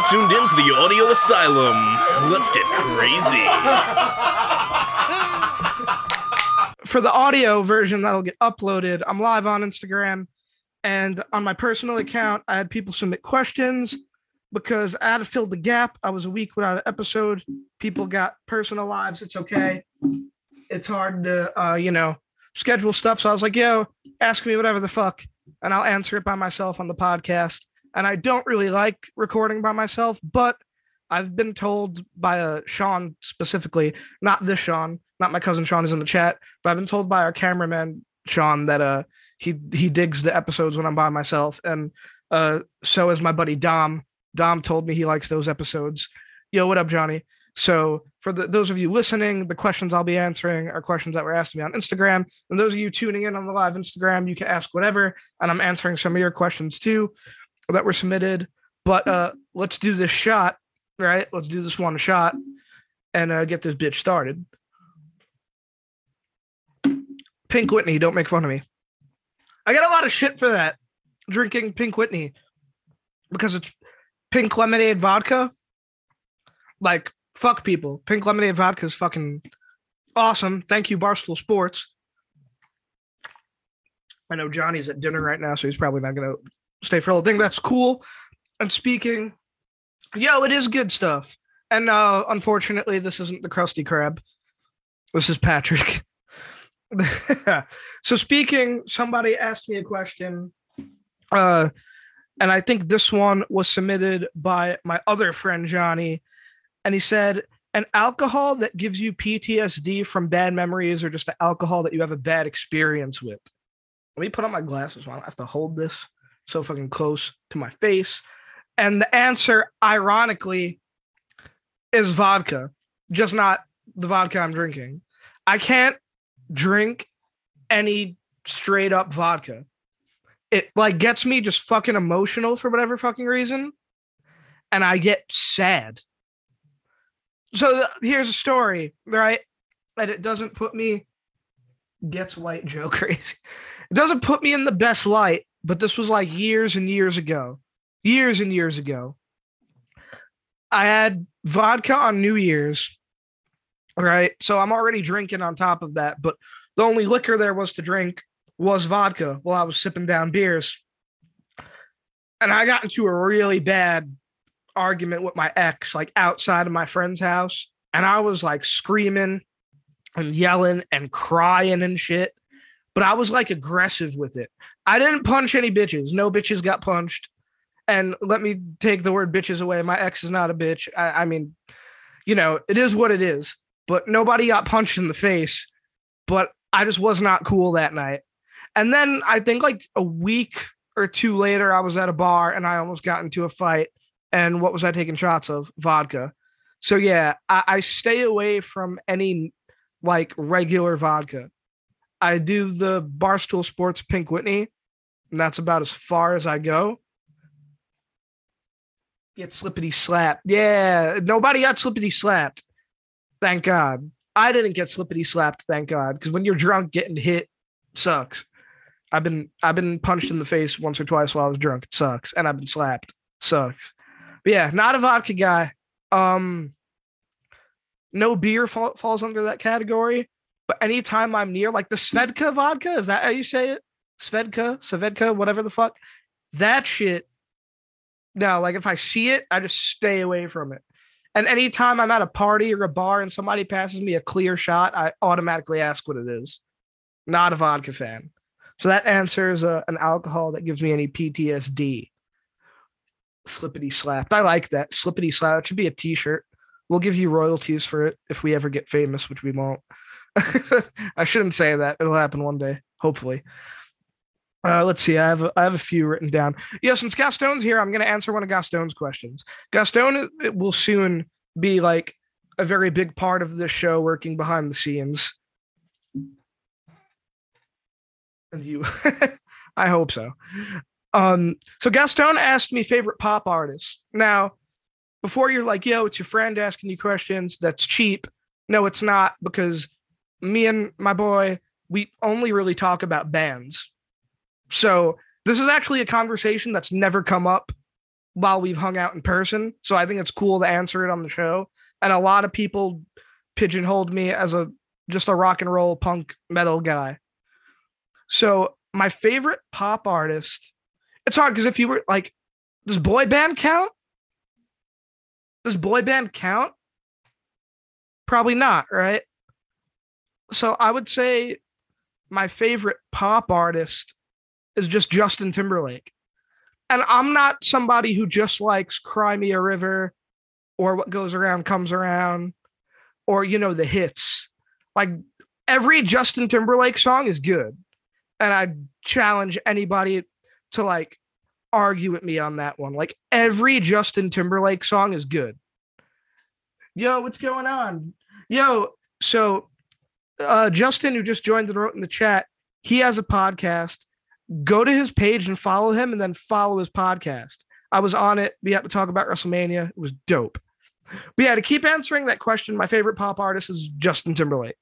tuned in to the Audio Asylum. Let's get crazy. For the audio version that'll get uploaded, I'm live on Instagram, and on my personal account, I had people submit questions because I had to fill the gap. I was a week without an episode. People got personal lives. It's okay. It's hard to, schedule stuff. So I was like, yo, ask me whatever the fuck, and I'll answer it by myself on the podcast. And I don't really like recording by myself, but I've been told by Sean specifically, not this Sean, not my cousin Sean who's in the chat, but I've been told by our cameraman Sean that he digs the episodes when I'm by myself, and so is my buddy Dom. Dom told me he likes those episodes. Yo, what up, Johnny? So for those of you listening, the questions I'll be answering are questions that were asked to me on Instagram. And those of you tuning in on the live Instagram, you can ask whatever, and I'm answering some of your questions too that were submitted. But let's do this shot, right? Let's do this one shot and get this bitch started. Pink Whitney, don't make fun of me. I get a lot of shit for that, drinking Pink Whitney, because it's pink lemonade vodka. Like, fuck people. Pink lemonade vodka is fucking awesome. Thank you, Barstool Sports. I know Johnny's at dinner right now, so he's probably not going to stay for a little thing. That's cool. And speaking, it is good stuff. And unfortunately, this isn't the Krusty Krab. This is Patrick. So speaking, somebody asked me a question, and I think this one was submitted by my other friend, Johnny. And he said, an alcohol that gives you PTSD from bad memories, or just an alcohol that you have a bad experience with. Let me put on my glasses so I don't have to hold this so fucking close to my face. And the answer, ironically, is vodka. Just not the vodka I'm drinking. I can't drink any straight up vodka. It gets me just fucking emotional for whatever fucking reason. And I get sad. So here's a story, right? And it doesn't put me, gets white Joe crazy. It doesn't put me in the best light, but this was like years and years ago. Years and years ago. I had vodka on New Year's, right? So I'm already drinking on top of that, but the only liquor there was to drink was vodka while I was sipping down beers. And I got into a really bad argument with my ex, outside of my friend's house. And I was screaming and yelling and crying and shit. But I was aggressive with it. I didn't punch any bitches. No bitches got punched. And let me take the word bitches away. My ex is not a bitch. I mean, it is what it is. But nobody got punched in the face. But I just was not cool that night. And then I think a week or two later, I was at a bar and I almost got into a fight. And what was I taking shots of? Vodka. So yeah, I stay away from any regular vodka. I do the Barstool Sports Pink Whitney, and that's about as far as I go. Get slippity slapped. Yeah, nobody got slippity slapped. Thank God. I didn't get slippity slapped, thank God, because when you're drunk, getting hit sucks. I've been punched in the face once or twice while I was drunk. It sucks. And I've been slapped. Sucks. But yeah, not a vodka guy. No beer falls under that category. But anytime I'm near, the Svedka vodka, is that how you say it? Svedka, whatever the fuck. That shit. No, if I see it, I just stay away from it. And anytime I'm at a party or a bar and somebody passes me a clear shot, I automatically ask what it is. Not a vodka fan. So that answers an alcohol that gives me any PTSD. Slippity slapped. I like that. Slippity slap. It should be a t-shirt. We'll give you royalties for it if we ever get famous, which we won't. I shouldn't say that. It'll happen one day, hopefully. Let's see. I have a few written down. Yeah, since Gaston's here, I'm going to answer one of Gaston's questions. Gaston will soon be a very big part of this show, working behind the scenes. And you, I hope so. So Gaston asked me favorite pop artists. Now, before you're yo, it's your friend asking you questions, that's cheap. No, it's not, because me and my boy, we only really talk about bands. So this is actually a conversation that's never come up while we've hung out in person. So I think it's cool to answer it on the show. And a lot of people pigeonholed me as just a rock and roll punk metal guy. So my favorite pop artist, it's hard because if you were like, does boy band count? Does boy band count? Probably not, right? So I would say my favorite pop artist is just Justin Timberlake. And I'm not somebody who just likes Cry Me a River or What Goes Around Comes Around or, the hits. Like every Justin Timberlake song is good. And I challenge anybody to like argue with me on that one. Like every Justin Timberlake song is good. Yo, what's going on? Yo, so Justin, who just joined and wrote in the chat, he has a podcast. Go to his page and follow him and then follow his podcast. I was on it. We had to talk about WrestleMania. It was dope. But yeah, to keep answering that question, my favorite pop artist is Justin Timberlake.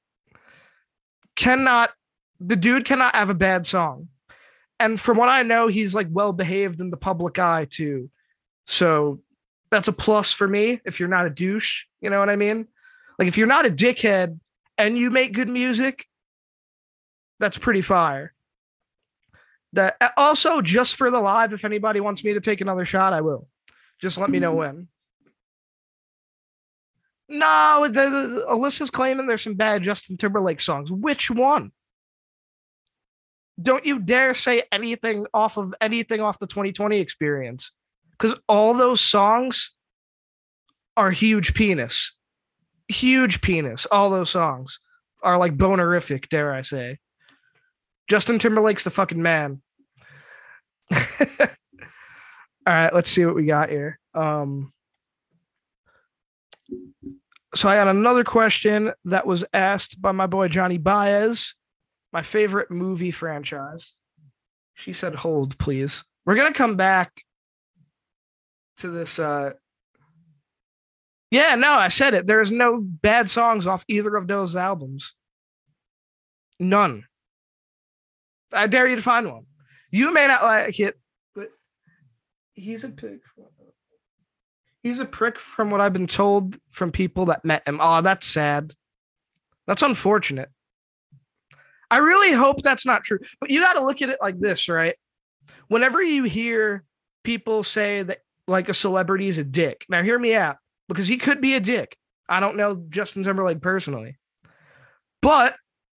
The dude cannot have a bad song. And from what I know, he's like well behaved in the public eye too. So that's a plus for me if you're not a douche. You know what I mean? Like if you're not a dickhead and you make good music, that's pretty fire. That also, just for the live, if anybody wants me to take another shot, I will. Just let me know when. No, Alyssa's claiming there's some bad Justin Timberlake songs. Which one? Don't you dare say anything off the 2020 experience. Because all those songs are huge penis. Huge penis. All those songs are like bonerific, dare I say. Justin Timberlake's the fucking man. All right, let's see what we got here. So I had another question that was asked by my boy Johnny Baez. My favorite movie franchise. She said, hold, please. We're going to come back to this. Yeah, no, I said it. There's no bad songs off either of those albums. None. I dare you to find one. You may not like it, but he's a prick. He's a prick from what I've been told from people that met him. Oh, that's sad. That's unfortunate. I really hope that's not true. But you got to look at it like this, right? Whenever you hear people say that like a celebrity is a dick, now hear me out, because he could be a dick. I don't know Justin Timberlake personally. But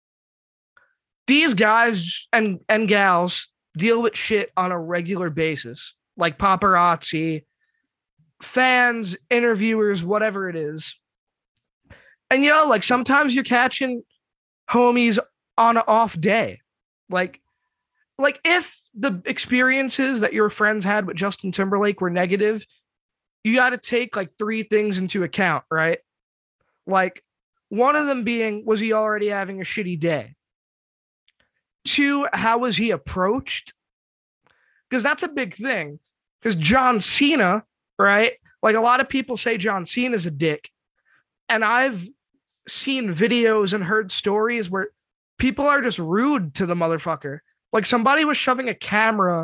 these guys and gals deal with shit on a regular basis, like paparazzi, fans, interviewers, whatever it is. And like sometimes you're catching homies on an off day. Like if the experiences that your friends had with Justin Timberlake were negative, you got to take like 3 things into account, right? Like one of them being, was he already having a shitty day? 2, how was he approached? Because that's a big thing. Because John Cena, right? Like a lot of people say John Cena's a dick. And I've seen videos and heard stories where people are just rude to the motherfucker. Like somebody was shoving a camera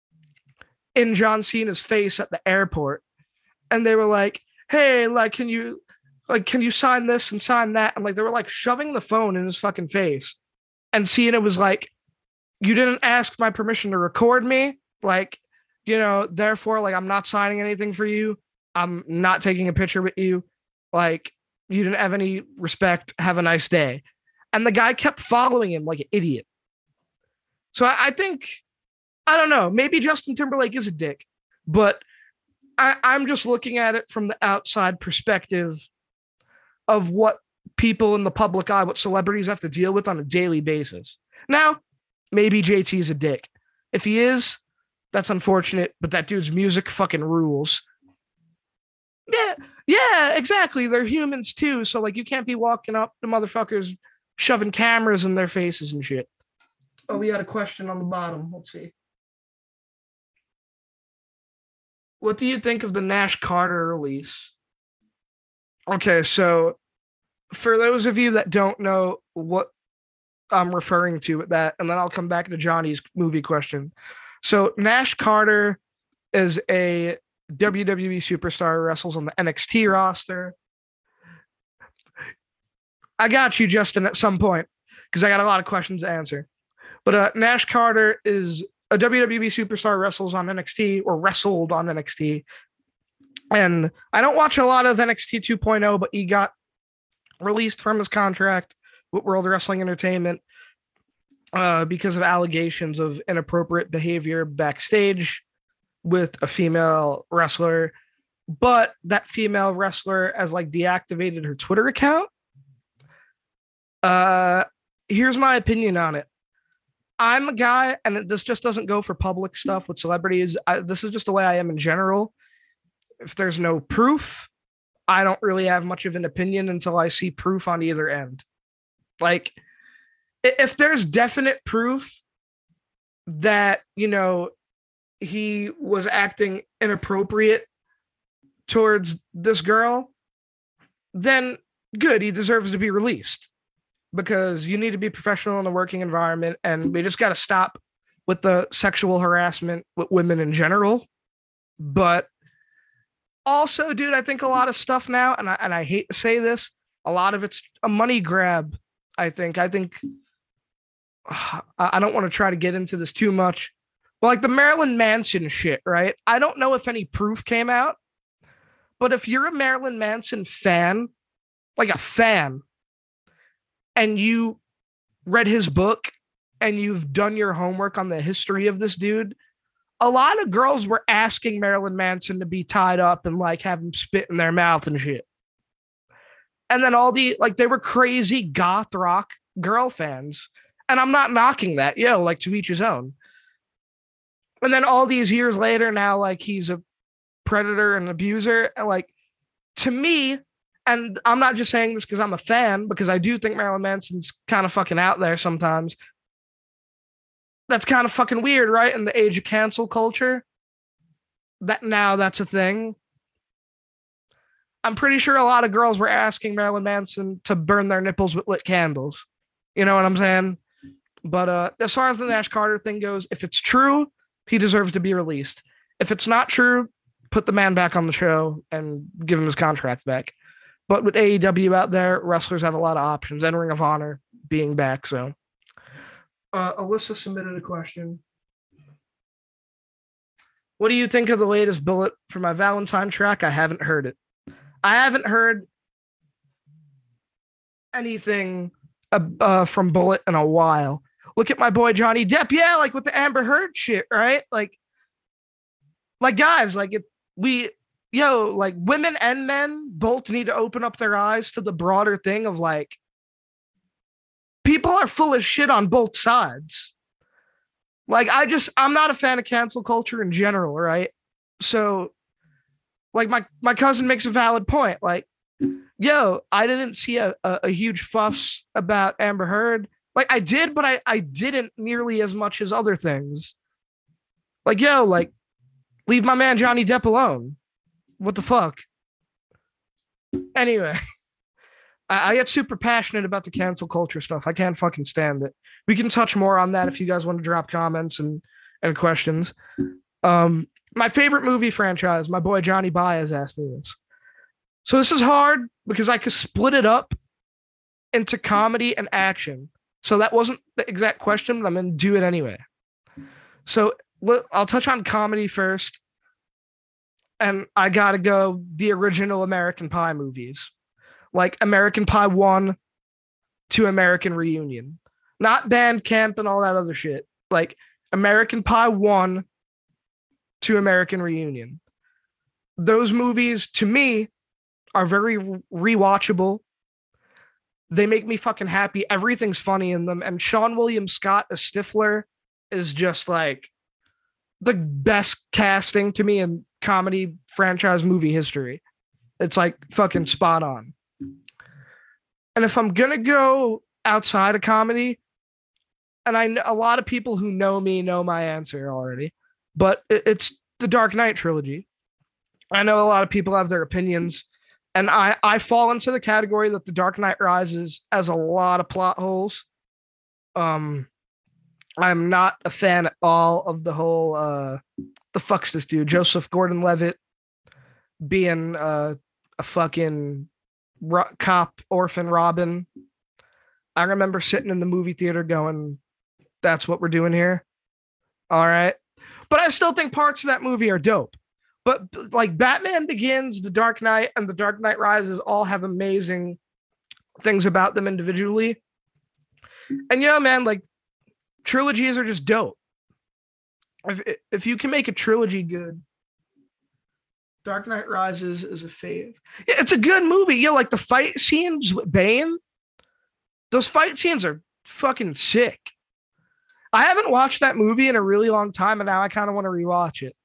in John Cena's face at the airport. And they were like, hey, like, can you sign this and sign that? And like, they were like shoving the phone in his fucking face. And Cena was like, you didn't ask my permission to record me. Like, therefore, like, I'm not signing anything for you. I'm not taking a picture with you. Like, you didn't have any respect. Have a nice day. And the guy kept following him like an idiot. So I think, I don't know, maybe Justin Timberlake is a dick, but I'm just looking at it from the outside perspective of what people in the public eye, what celebrities have to deal with on a daily basis. Now, maybe JT's a dick. If he is, that's unfortunate, but that dude's music fucking rules. Yeah, exactly. They're humans too. So like you can't be walking up to motherfuckers shoving cameras in their faces and shit. Oh, we had a question on the bottom. Let's see. What do you think of the Nash Carter release? Okay, so for those of you that don't know what I'm referring to with that, and then I'll come back to Johnny's movie question. So Nash Carter is a WWE superstar wrestles on the NXT roster. I got you, Justin, at some point, because I got a lot of questions to answer. But Nash Carter is a WWE superstar, wrestles on NXT or wrestled on NXT. And I don't watch a lot of NXT 2.0, but he got released from his contract with World Wrestling Entertainment because of allegations of inappropriate behavior backstage with a female wrestler. But that female wrestler has like deactivated her Twitter account. Here's my opinion on it. I'm a guy, and this just doesn't go for public stuff with celebrities. This is just the way I am in general. If there's no proof, I don't really have much of an opinion until I see proof on either end. Like, if there's definite proof that, you know, he was acting inappropriate towards this girl, then good, he deserves to be released. Because you need to be professional in the working environment, and we just got to stop with the sexual harassment with women in general. But also, dude, I think a lot of stuff now, and I hate to say this, a lot of it's a money grab. I think I don't want to try to get into this too much, but like the Marilyn Manson shit, right? I don't know if any proof came out, but if you're a Marilyn Manson fan, like a fan, and you read his book and you've done your homework on the history of this dude, a lot of girls were asking Marilyn Manson to be tied up and like have him spit in their mouth and shit. And then they were crazy goth rock girl fans. And I'm not knocking that. Like to each his own. And then all these years later, now like he's a predator and abuser. And like, to me, and I'm not just saying this because I'm a fan, because I do think Marilyn Manson's kind of fucking out there sometimes. That's kind of fucking weird, right? In the age of cancel culture, that's a thing. I'm pretty sure a lot of girls were asking Marilyn Manson to burn their nipples with lit candles. You know what I'm saying? But as far as the Nash Carter thing goes, if it's true, he deserves to be released. If it's not true, put the man back on the show and give him his contract back. But with AEW out there, wrestlers have a lot of options, and Ring of Honor being back. So, Alyssa submitted a question. What do you think of the latest Bullet for my Valentine track? I haven't heard it. I haven't heard anything from Bullet in a while. Look at my boy Johnny Depp. Yeah, like with the Amber Heard shit, right? Like guys, like like women and men both need to open up their eyes to the broader thing of like, people are full of shit on both sides. Like, I'm not a fan of cancel culture in general, right? So, like, my cousin makes a valid point. Like, I didn't see a huge fuss about Amber Heard. Like, I did, but I didn't nearly as much as other things. Like, like, leave my man Johnny Depp alone. What the fuck? Anyway, I get super passionate about the cancel culture stuff. I can't fucking stand it. We can touch more on that if you guys want to drop comments and questions. My favorite movie franchise, my boy Johnny Baez asked me this. So this is hard because I could split it up into comedy and action. So that wasn't the exact question, but I'm going to do it anyway. So I'll touch on comedy first. And I gotta go the original American Pie movies. Like American Pie 1 to American Reunion. Not Bandcamp and all that other shit. Like American Pie 1 to American Reunion. Those movies, to me, are very rewatchable. They make me fucking happy. Everything's funny in them. And Sean William Scott as Stifler is just like the best casting to me in comedy franchise movie history. It's like fucking spot on. And if I'm gonna go outside of comedy, and I know a lot of people who know me know my answer already, but it's the Dark Knight trilogy. I know a lot of people have their opinions, and I fall into the category that the Dark Knight Rises has a lot of plot holes. I'm not a fan at all of the whole the fuck's this dude, Joseph Gordon-Levitt being a fucking cop orphan Robin. I remember sitting in the movie theater going, that's what we're doing here. All right. But I still think parts of that movie are dope. But like Batman Begins, The Dark Knight, and The Dark Knight Rises all have amazing things about them individually. And yeah, man, like trilogies are just dope. If you can make a trilogy good, Dark Knight Rises is a fave. Yeah, it's a good movie. Yeah, like the fight scenes with Bane, those fight scenes are fucking sick. I haven't watched that movie in a really long time, and now I kind of want to rewatch it.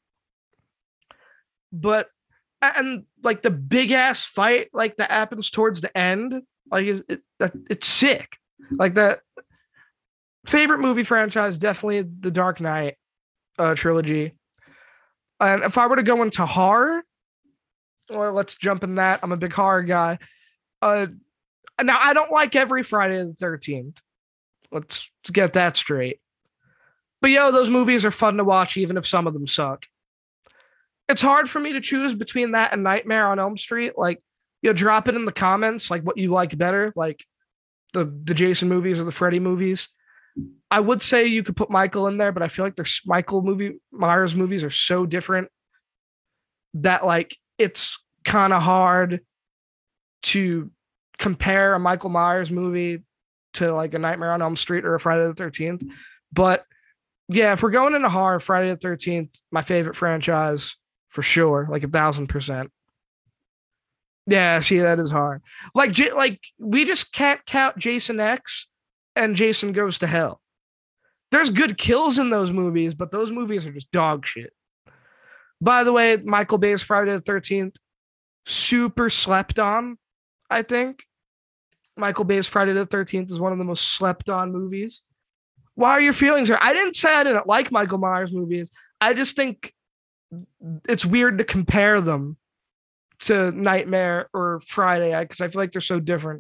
But and like the big ass fight, like that happens towards the end, like it's sick. Like that favorite movie franchise, definitely the Dark Knight trilogy. And if I were to go into horror, well, let's jump in that. I'm a big horror guy. Now I don't like every Friday the 13th. Let's get that straight. But those movies are fun to watch, even if some of them suck. It's hard for me to choose between that and Nightmare on Elm Street. Like, drop it in the comments, like what you like better, like the Jason movies or the Freddy movies. I would say you could put Michael in there, but I feel like there's Myers movies are so different that like it's kind of hard to compare a Michael Myers movie to like a Nightmare on Elm Street or a Friday the 13th. But yeah, if we're going into horror, Friday the 13th, my favorite franchise for sure, like 1,000%. Yeah, see, that is hard. Like we just can't count Jason X and Jason Goes to Hell. There's good kills in those movies, but those movies are just dog shit. By the way, Michael Bay's Friday the 13th, super slept on, I think. Michael Bay's Friday the 13th is one of the most slept on movies. Why are your feelings here? I didn't say I didn't like Michael Myers movies. I just think it's weird to compare them to Nightmare or Friday because I feel like they're so different.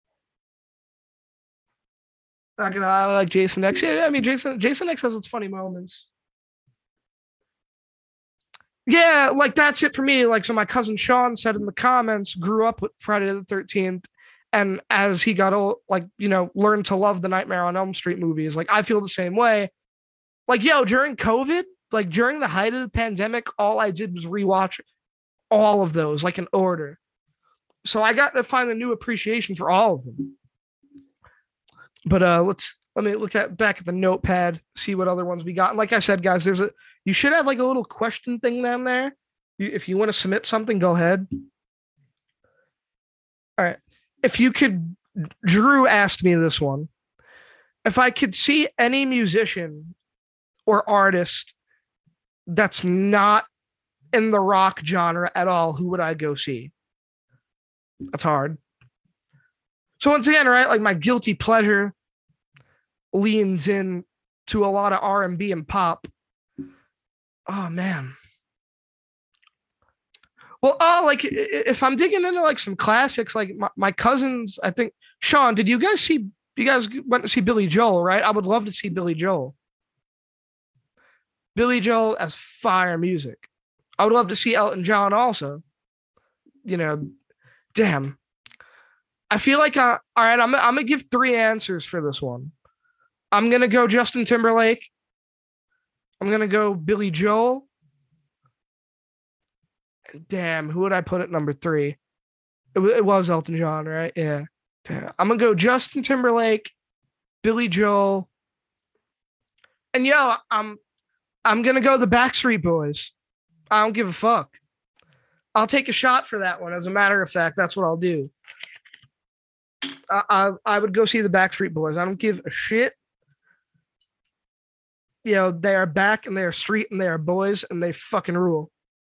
Not gonna lie, I like Jason X. Yeah, I mean Jason X has its funny moments. Yeah, like that's it for me. Like, so my cousin Sean said in the comments, grew up with Friday the 13th. And as he got old, like, learned to love the Nightmare on Elm Street movies. Like, I feel the same way. Like, during COVID, like during the height of the pandemic, all I did was rewatch all of those, like in order. So I got to find a new appreciation for all of them. But let me look back at the notepad, see what other ones we got. And like I said, guys, you should have like a little question thing down there. If you want to submit something, go ahead. All right. If you could, Drew asked me this one. If I could see any musician or artist that's not in the rock genre at all, who would I go see? That's hard. So once again, right, like my guilty pleasure leans in to a lot of R&B and pop. Oh man. Well, like if I'm digging into like some classics, like my cousins, I think Sean, did you guys went to see Billy Joel, right? I would love to see Billy Joel. Billy Joel as fire music. I would love to see Elton John also. Damn. I feel like all right, I'm gonna give 3 answers for this one. I'm gonna go Justin Timberlake. I'm gonna go Billy Joel. Damn, who would I put at number 3? It was Elton John, right? Yeah. Damn. I'm gonna go Justin Timberlake, Billy Joel, and I'm gonna go the Backstreet Boys. I don't give a fuck. I'll take a shot for that one. As a matter of fact, that's what I'll do. I would go see the Backstreet Boys. I don't give a shit. They are back and they are street and they are boys and they fucking rule.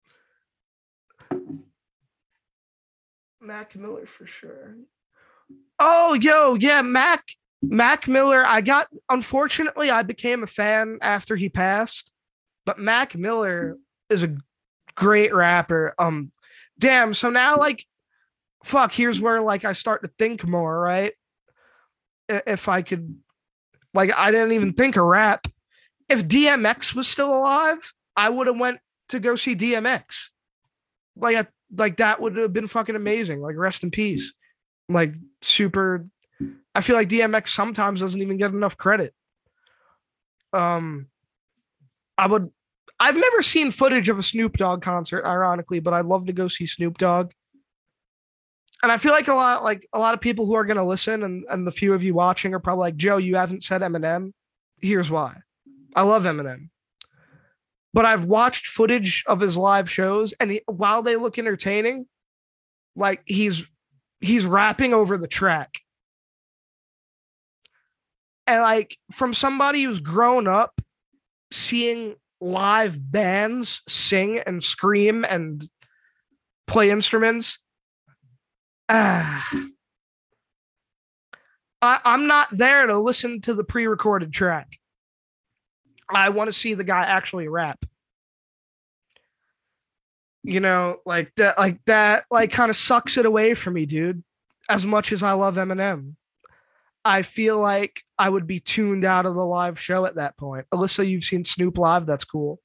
Mac Miller for sure. Oh, yeah, Mac Miller. Unfortunately, I became a fan after he passed, but Mac Miller is a great rapper. Damn. So now, like, fuck, here's where like I start to think more, right? If I could, like, I didn't even think of rap. If DMX was still alive, I would have went to go see DMX. Like, like that would have been fucking amazing. Like rest in peace. Like super. I feel like DMX sometimes doesn't even get enough credit. Um, I would. I've never seen footage of a Snoop Dogg concert, ironically, but I'd love to go see Snoop Dogg. And I feel like a lot of people who are gonna listen and the few of you watching are probably like, Joe, you haven't said Eminem. Here's why. I love Eminem. But I've watched footage of his live shows, and while they look entertaining, like he's rapping over the track. And like from somebody who's grown up seeing live bands sing and scream and play instruments, I'm not there to listen to the pre-recorded track. I want to see the guy actually rap. You know, like kind of sucks it away from me, dude. As much as I love Eminem, I feel like I would be tuned out of the live show at that point. Alyssa, you've seen Snoop live. That's cool.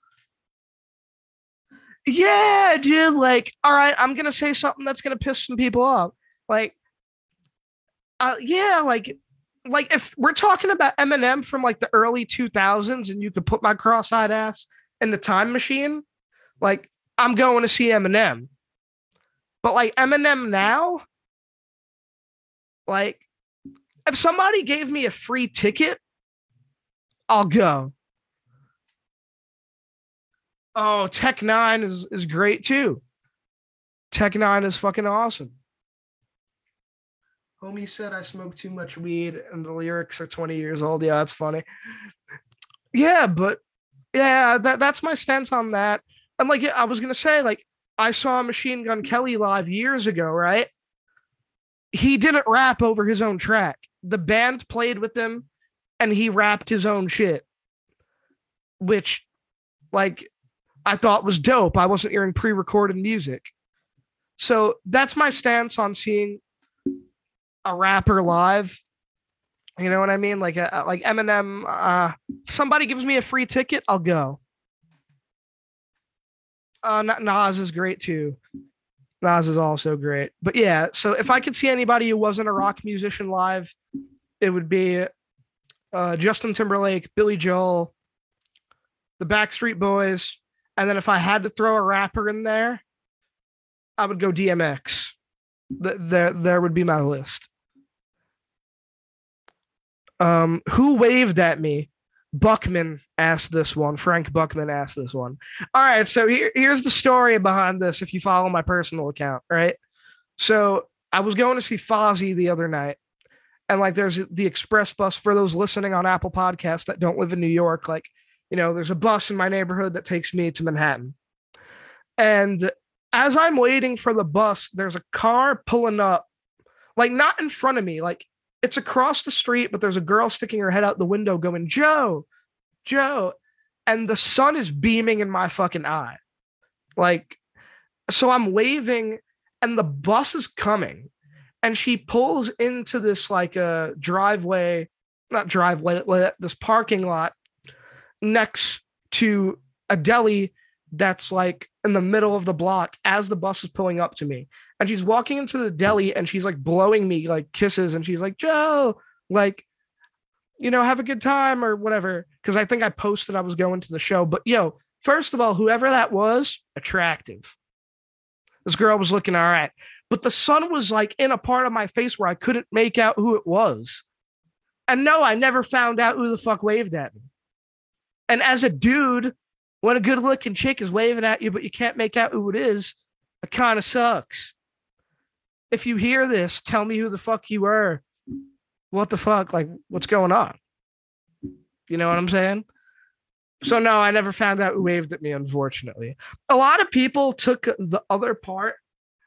Yeah, dude. Like, all right, I'm gonna say something that's gonna piss some people off. Like, yeah, like if we're talking about Eminem from like the early 2000s, and you could put my cross-eyed ass in the time machine, like I'm going to see Eminem. But like Eminem now, like if somebody gave me a free ticket, I'll go. Oh, Tech Nine is great too. Tech Nine is fucking awesome. Homie said I smoke too much weed and the lyrics are 20 years old. Yeah, that's funny. Yeah, but yeah, that's my stance on that. And like I was gonna say, like I saw Machine Gun Kelly live years ago, right? He didn't rap over his own track. The band played with him and he rapped his own shit, which like I thought was dope. I wasn't hearing pre-recorded music. So that's my stance on seeing a rapper live. You know what I mean? Like Eminem. If somebody gives me a free ticket, I'll go. Nas is great too. Nas is also great. But yeah, so if I could see anybody who wasn't a rock musician live, it would be Justin Timberlake, Billy Joel, the Backstreet Boys, and then if I had to throw a rapper in there, I would go DMX. There would be my list. Who waved at me? Buckman asked this one. Frank Buckman asked this one. All right, so here's the story behind this. If you follow my personal account, right? So I was going to see Fozzy the other night, and like there's the express bus for those listening on Apple Podcasts that don't live in New York. Like, you know, there's a bus in my neighborhood that takes me to Manhattan, and as I'm waiting for the bus, there's a car pulling up, like not in front of me, like it's across the street, but there's a girl sticking her head out the window going, Joe, Joe. And the sun is beaming in my fucking eye. Like, so I'm waving and the bus is coming. And she pulls into this like a driveway, not driveway, this parking lot next to a deli that's like in the middle of the block as the bus is pulling up to me. And she's walking into the deli and she's like blowing me like kisses. And she's like, Joe, like, you know, have a good time or whatever. Cause I think I posted I was going to the show. But yo, first of all, whoever that was, attractive. This girl was looking all right. But the sun was like in a part of my face where I couldn't make out who it was. And no, I never found out who the fuck waved at me. And as a dude, when a good looking chick is waving at you, but you can't make out who it is, it kind of sucks. If you hear this, tell me who the fuck you were. What the fuck? Like, what's going on? You know what I'm saying? So no, I never found out who waved at me, unfortunately. A lot of people took the other part,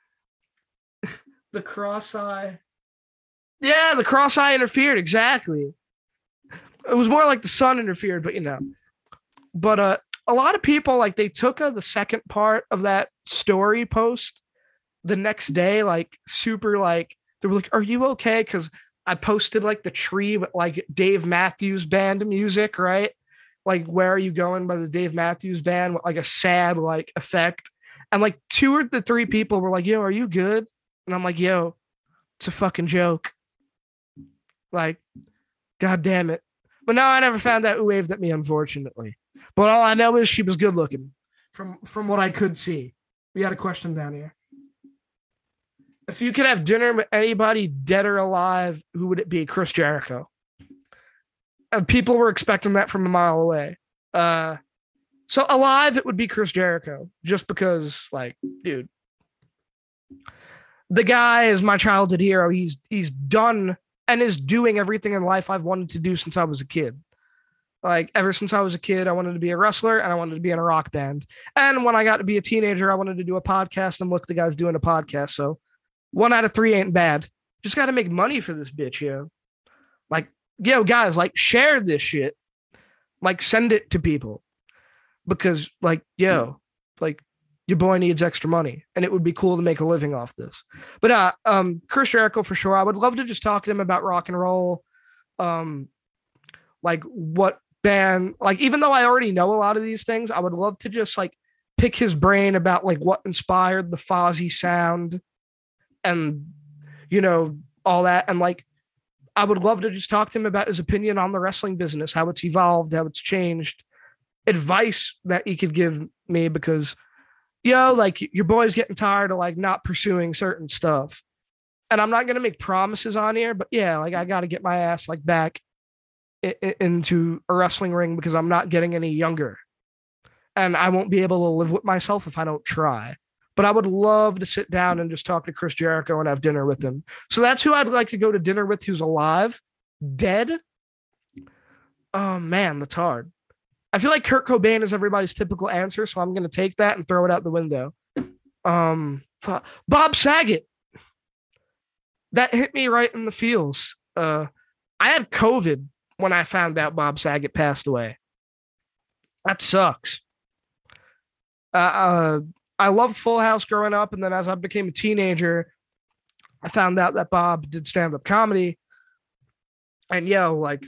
the cross eye. Yeah, the cross eye interfered, exactly. It was more like the sun interfered, but you know. But a lot of people, like, they took the second part of that story post the next day, like, super, like, they were like, are you okay? Because I posted, like, the tree with, like, Dave Matthews Band music, right? Like, Where Are You Going by the Dave Matthews Band with, like, a sad, like, effect. And like two or the three people were like, yo, are you good? And I'm like, yo, it's a fucking joke. Like, god damn it. But no, I never found out who waved at me, unfortunately. But all I know is she was good looking from what I could see. We got a question down here. If you could have dinner with anybody dead or alive, who would it be? Chris Jericho. And people were expecting that from a mile away. So alive, it would be Chris Jericho, just because, like, dude, the guy is my childhood hero. He's done and is doing everything in life I've wanted to do since I was a kid. Like, ever since I was a kid, I wanted to be a wrestler and I wanted to be in a rock band. And when I got to be a teenager, I wanted to do a podcast, and look, the guy's doing a podcast. So 1 out of 3 ain't bad. Just got to make money for this bitch, yo. Like, yo, guys, like, share this shit. Like, send it to people. Because, like, yo, like, your boy needs extra money, and it would be cool to make a living off this. But Chris Jericho for sure. I would love to just talk to him about rock and roll. Like, what band, like, even though I already know a lot of these things, I would love to just, like, pick his brain about, like, what inspired the Fozzy sound and, you know, all that. And, like, I would love to just talk to him about his opinion on the wrestling business, how it's evolved, how it's changed, advice that he could give me, because, yo, like, your boy's getting tired of, like, not pursuing certain stuff. And I'm not going to make promises on here, but yeah, like, I got to get my ass, like, back into a wrestling ring, because I'm not getting any younger, and I won't be able to live with myself if I don't try. But I would love to sit down and just talk to Chris Jericho and have dinner with him. So that's who I'd like to go to dinner with, who's alive. Dead? Oh man, that's hard. I feel like Kurt Cobain is everybody's typical answer, so I'm going to take that and throw it out the window. Bob Saget. That hit me right in the feels. I had COVID when I found out Bob Saget passed away. That sucks. I loved Full House growing up, and then as I became a teenager, I found out that Bob did stand-up comedy. And yo, like,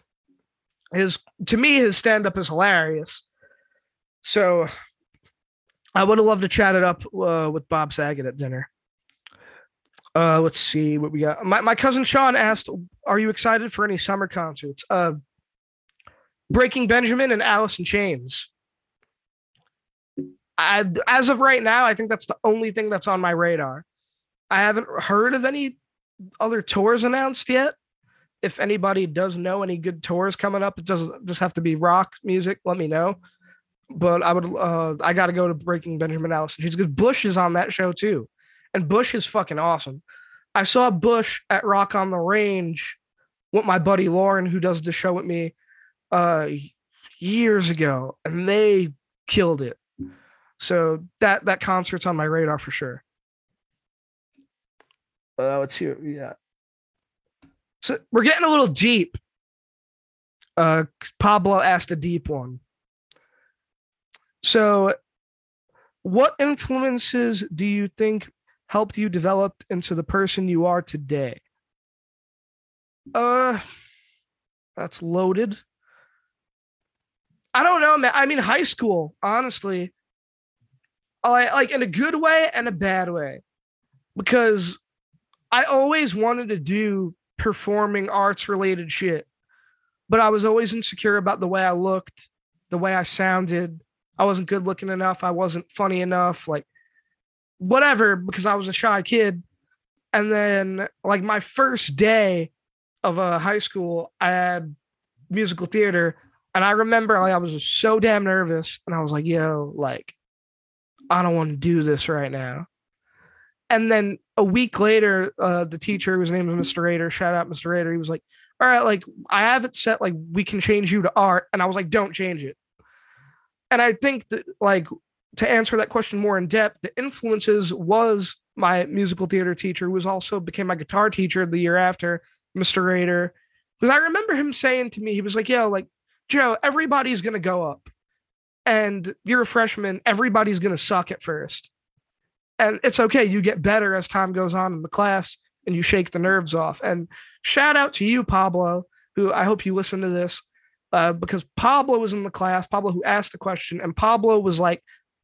to me, his stand-up is hilarious. So I would have loved to chat it up with Bob Saget at dinner. Let's see what we got. My cousin Sean asked, are you excited for any summer concerts? Breaking Benjamin and Alice in Chains. As of right now, I think that's the only thing that's on my radar. I haven't heard of any other tours announced yet. If anybody does know any good tours coming up, it doesn't just have to be rock music. Let me know. But I got to go to Breaking Benjamin, Alice in Chains, because Bush is on that show too. And Bush is fucking awesome. I saw Bush at Rock on the Range with my buddy Lauren, who does the show with me, years ago, and they killed it. So that concert's on my radar for sure. Let's see what we got. So we're getting a little deep. Pablo asked a deep one. So, what influences do you think helped you develop into the person you are today? That's loaded. I don't know, man. I mean, high school, honestly. Like, in a good way and a bad way, because I always wanted to do performing arts related shit, but I was always insecure about the way I looked, the way I sounded. I wasn't good looking enough. I wasn't funny enough, like, whatever, because I was a shy kid. And then, like, my first day of high school, I had musical theater, and I remember, like, I was just so damn nervous, and I was like, yo, like, I don't want to do this right now. And then a week later, the teacher, whose name is Mr. Rader, shout out Mr. Rader, he was like, all right, like, I have it set, like, we can change you to art. And I was like, don't change it. And I think that, like, to answer that question more in depth, the influences was my musical theater teacher, who was also became my guitar teacher the year after, Mr. Rader. Because I remember him saying to me, he was like, yo, like, Joe, everybody's going to go up. And you're a freshman, everybody's going to suck at first. And it's okay. You get better as time goes on in the class, and you shake the nerves off. And shout out to you, Pablo, who I hope you listen to this, because Pablo was in the class, Pablo who asked the question, and Pablo was like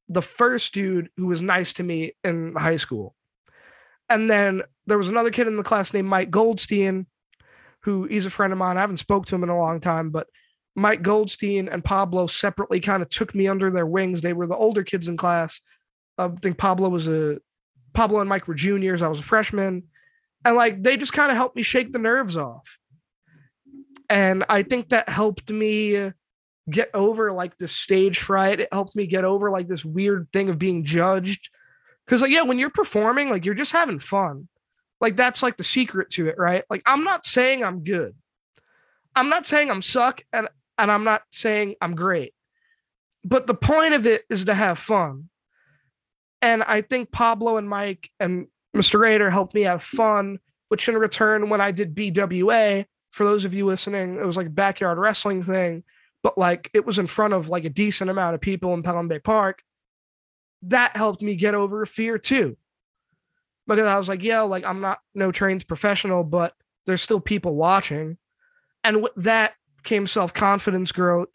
the first dude who was nice to me in high school. And then there was another kid in the class named Mike Goldstein, who he's a friend of mine. I haven't spoke to him in a long time, but Mike Goldstein and Pablo separately kind of took me under their wings. They were the older kids in class. I think Pablo and Mike were juniors. I was a freshman. And like, they just kind of helped me shake the nerves off. And I think that helped me get over like this stage fright. It helped me get over like this weird thing of being judged. Cause like, yeah, when you're performing, like you're just having fun. Like that's like the secret to it, right? Like I'm not saying I'm good. I'm not saying I'm suck and I'm not saying I'm great. But the point of it is to have fun. And I think Pablo and Mike and Mr. Raider helped me have fun, which in return, when I did BWA, for those of you listening, it was like a backyard wrestling thing, but like it was in front of like a decent amount of people in Pelham Bay Park. That helped me get over fear too. Because I was like, yeah, like I'm not no trained professional, but there's still people watching. And with that came self-confidence growth.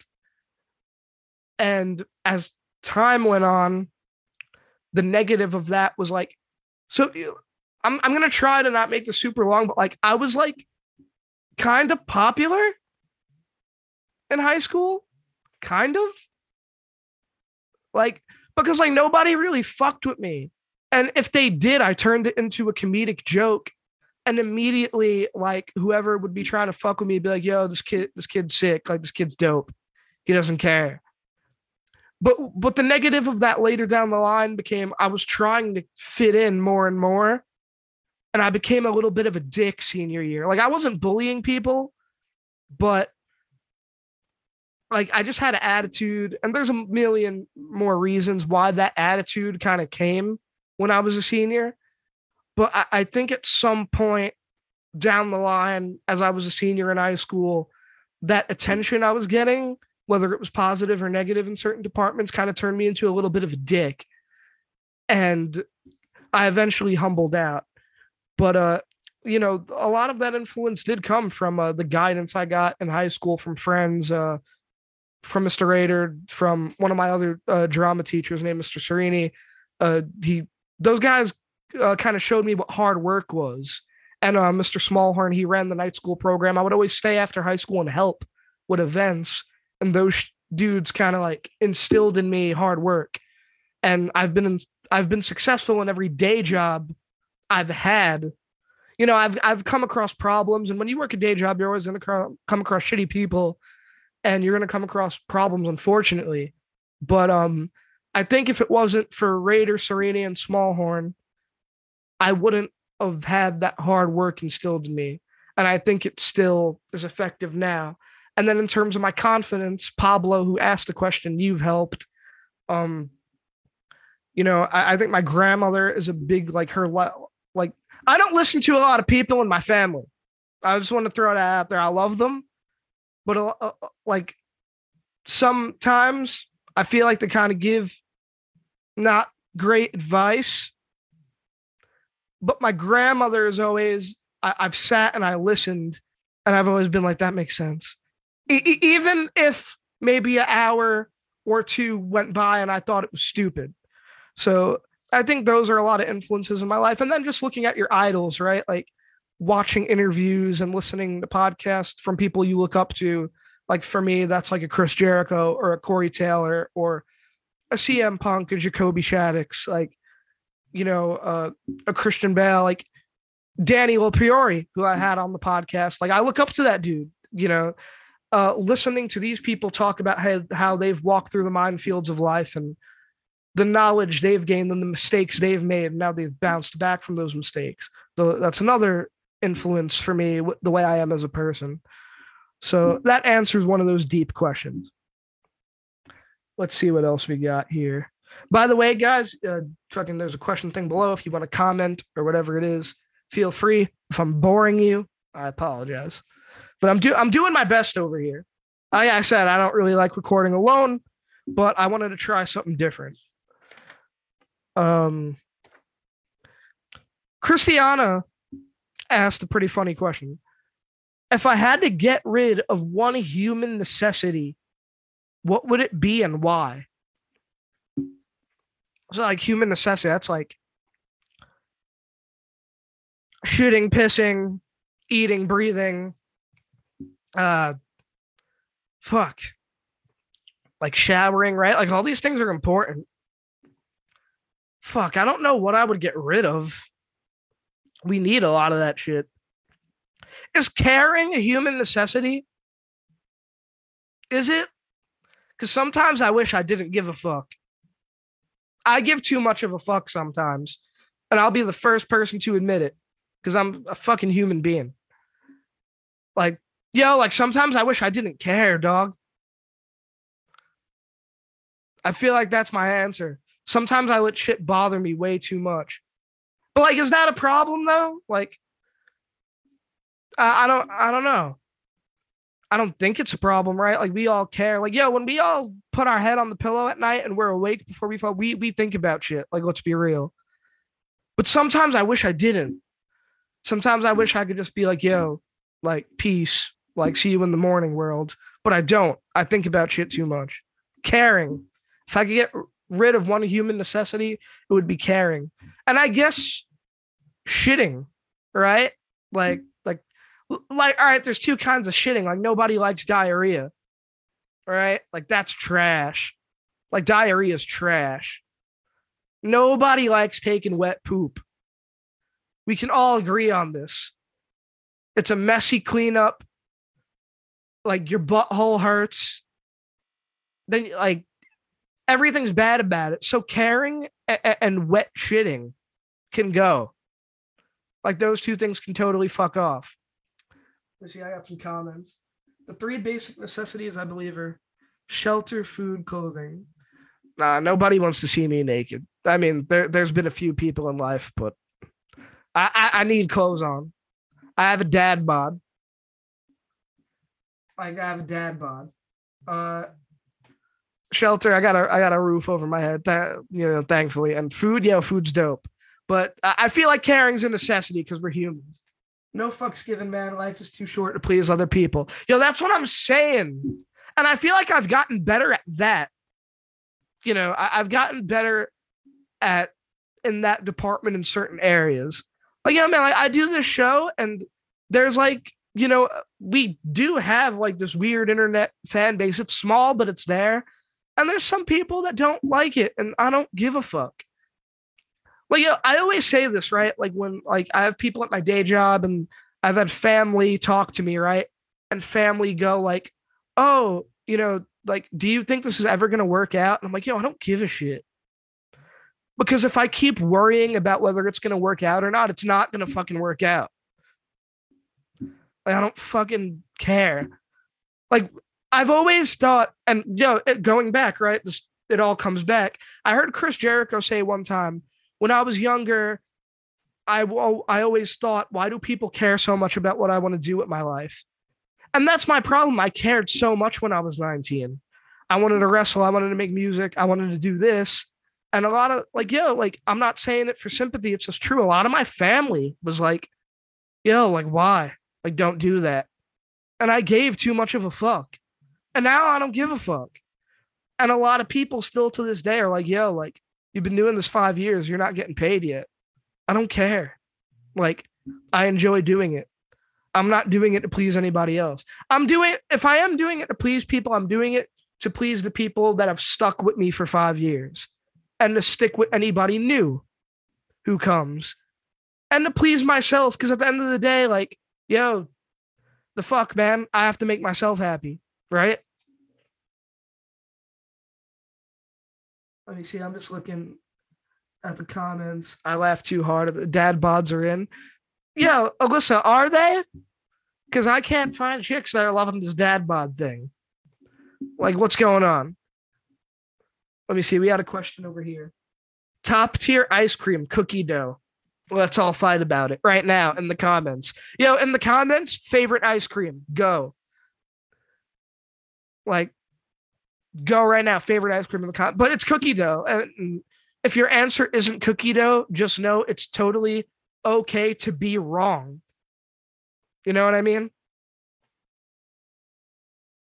And as time went on, the negative of that was like, so I'm going to try to not make this super long, but like I was like kind of popular in high school, kind of like, because like nobody really fucked with me. And if they did, I turned it into a comedic joke. And immediately, like whoever would be trying to fuck with me, be like, "Yo, this kid's sick. Like this kid's dope. He doesn't care." But the negative of that later down the line became I was trying to fit in more and more, and I became a little bit of a dick senior year. Like I wasn't bullying people, but like I just had an attitude, and there's a million more reasons why that attitude kind of came when I was a senior. But I think at some point down the line, as I was a senior in high school, that attention I was getting, whether it was positive or negative in certain departments, kind of turned me into a little bit of a dick. And I eventually humbled out. But, you know, a lot of that influence did come from the guidance I got in high school from friends, from Mr. Rader, from one of my other drama teachers named Mr. Serini. Those guys kind of showed me what hard work was. And Mr. Smallhorn, he ran the night school program. I would always stay after high school and help with events. And those dudes kind of like instilled in me hard work. And I've been successful in every day job I've had. You know, I've come across problems. And when you work a day job, you're always going to come across shitty people. And you're going to come across problems, unfortunately. But I think if it wasn't for Raider, Serini, and Smallhorn, I wouldn't have had that hard work instilled in me. And I think it still is effective now. And then in terms of my confidence, Pablo, who asked the question, you've helped. You know, I think my grandmother is a big, like like, I don't listen to a lot of people in my family. I just want to throw that out there. I love them. But like sometimes I feel like they kind of give not great advice. But my grandmother is always, I've sat and I listened and I've always been like, that makes sense. Even if maybe an hour or two went by and I thought it was stupid. So I think those are a lot of influences in my life. And then just looking at your idols, right? Like watching interviews and listening to podcasts from people you look up to. Like for me, that's like a Chris Jericho or a Corey Taylor or a CM Punk, a Jacoby Shaddix. Like, you know, a Christian Bale, like Danny LaPriori, who I had on the podcast. Like I look up to that dude, you know, listening to these people talk about how they've walked through the minefields of life and the knowledge they've gained and the mistakes they've made. And now they've bounced back from those mistakes. So that's another influence for me, the way I am as a person. So that answers one of those deep questions. Let's see what else we got here. By the way, guys, there's a question thing below. If you want to comment or whatever it is, feel free. If I'm boring you, I apologize. But I'm doing my best over here. Like I said, I don't really like recording alone, but I wanted to try something different. Christiana asked a pretty funny question. If I had to get rid of one human necessity, what would it be and why? So like human necessity, that's like shitting, pissing, eating, breathing, uh fuck. Like showering, right? Like all these things are important. Fuck, I don't know what I would get rid of. We need a lot of that shit. Is caring a human necessity? Is it? Because sometimes I wish I didn't give a fuck. I give too much of a fuck sometimes, and I'll be the first person to admit it because I'm a fucking human being. Like, like sometimes I wish I didn't care, dog. I feel like that's my answer. Sometimes I let shit bother me way too much. But like, is that a problem though? Like, I don't know. I don't think it's a problem, right? Like we all care. Like, when we all put our head on the pillow at night and we're awake before we fall, we think about shit. Like, let's be real. But sometimes I wish I didn't. Sometimes I wish I could just be like, like peace, like see you in the morning world. But I don't. I think about shit too much. Caring. If I could get rid of one human necessity, it would be caring. And I guess shitting, right? Like, all right, there's two kinds of shitting. Like, nobody likes diarrhea, all right? Like, that's trash. Like, diarrhea is trash. Nobody likes taking wet poop. We can all agree on this. It's a messy cleanup. Like, your butthole hurts. Then, like, everything's bad about it. So, caring and wet shitting can go. Like, those two things can totally fuck off. Let's see, I got some comments. The three basic necessities, I believe, are shelter, food, clothing. Nah, nobody wants to see me naked. I mean, there's been a few people in life, but I need clothes on. I have a dad bod. Like, I have a dad bod. Shelter, I got a roof over my head, thankfully. And food, food's dope. But I feel like caring's a necessity because we're humans. No fucks given, man. Life is too short to please other people. That's what I'm saying. And I feel like I've gotten better at that. I've gotten better in that department in certain areas. Like, man, like I do this show and there's like, we do have like this weird internet fan base. It's small, but it's there. And there's some people that don't like it and I don't give a fuck. Like, I always say this, right? Like when like I have people at my day job and I've had family talk to me, right? And family go like, oh, like, do you think this is ever going to work out? And I'm like, I don't give a shit. Because if I keep worrying about whether it's going to work out or not, it's not going to fucking work out. Like, I don't fucking care. Like, I've always thought, and going back, right? It all comes back. I heard Chris Jericho say one time, when I was younger, I always thought, why do people care so much about what I want to do with my life? And that's my problem. I cared so much when I was 19. I wanted to wrestle. I wanted to make music. I wanted to do this. And a lot of like, I'm not saying it for sympathy. It's just true. A lot of my family was like, like, why? Like, don't do that. And I gave too much of a fuck. And now I don't give a fuck. And a lot of people still to this day are like, like, you've been doing this 5 years. You're not getting paid yet. I don't care. Like, I enjoy doing it. I'm not doing it to please anybody else. If I am doing it to please people, I'm doing it to please the people that have stuck with me for 5 years and to stick with anybody new who comes and to please myself. Because at the end of the day, like, the fuck, man, I have to make myself happy. Right? Let me see. I'm just looking at the comments. I laughed too hard. The dad bods are in. Alyssa, are they? Because I can't find chicks that are loving this dad bod thing. Like, what's going on? Let me see. We got a question over here. Top tier ice cream, cookie dough. Let's all fight about it right now in the comments. In the comments, favorite ice cream. Go. Like, go right now. Favorite ice cream in the comments. But it's cookie dough. And if your answer isn't cookie dough, just know it's totally okay to be wrong. You know what I mean?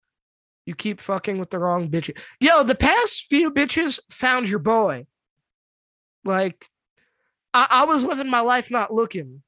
You keep fucking with the wrong bitches. The past few bitches found your boy. Like I was living my life not looking.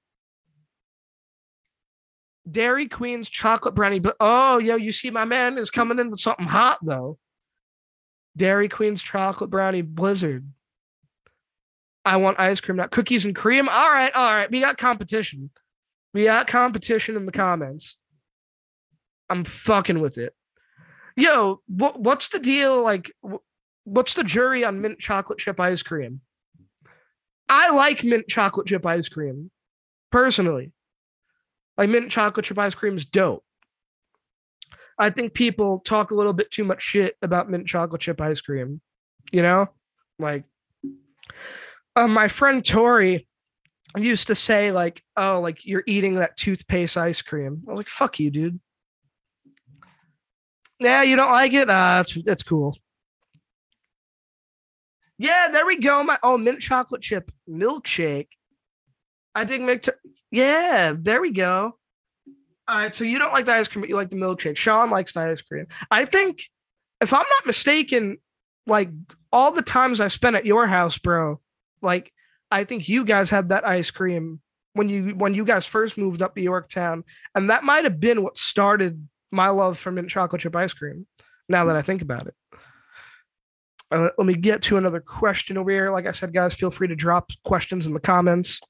Dairy Queen's chocolate brownie, but oh, yo, you see, my man is coming in with something hot though. Dairy Queen's chocolate brownie blizzard. I want ice cream, not cookies and cream. All right. We got competition. We got competition in the comments. I'm fucking with it. Yo, what's the deal? Like, what's the jury on mint chocolate chip ice cream? I like mint chocolate chip ice cream personally. Like, mint chocolate chip ice cream is dope. I think people talk a little bit too much shit about mint chocolate chip ice cream. You know, like my friend Tori used to say like, "Oh, like you're eating that toothpaste ice cream." I was like, "Fuck you, dude." Yeah, you don't like it? That's cool. Yeah, there we go. My mint chocolate chip milkshake. I think yeah, there we go. All right, so you don't like the ice cream, but you like the milkshake. Sean likes the ice cream. I think, if I'm not mistaken, like all the times I've spent at your house, bro, like I think you guys had that ice cream when you guys first moved up to Yorktown, and that might have been what started my love for mint chocolate chip ice cream. Now that I think about it. Let me get to another question over here. Like I said, guys, feel free to drop questions in the comments.